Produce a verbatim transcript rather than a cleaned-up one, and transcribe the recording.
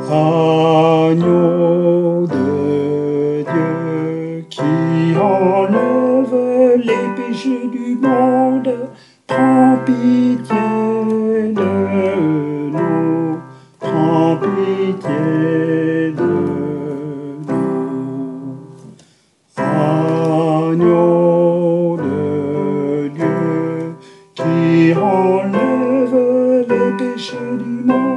Agneau de Dieu qui enlève les péchés du monde, prends pitié de nous, prends pitié de nous. Agneau de Dieu qui enlève les péchés du monde,